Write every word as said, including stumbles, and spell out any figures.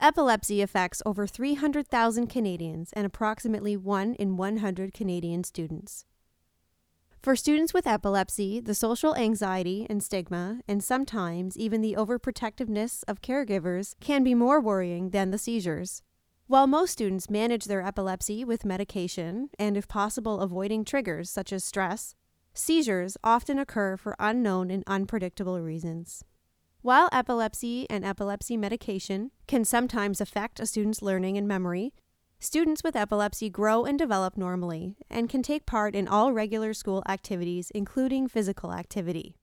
Epilepsy affects over three hundred thousand Canadians and approximately one in one hundred Canadian students. For students with epilepsy, the social anxiety and stigma, and sometimes even the overprotectiveness of caregivers, can be more worrying than the seizures. While most students manage their epilepsy with medication and, if possible, avoiding triggers such as stress, seizures often occur for unknown and unpredictable reasons. While epilepsy and epilepsy medication can sometimes affect a student's learning and memory, students with epilepsy grow and develop normally and can take part in all regular school activities, including physical activity.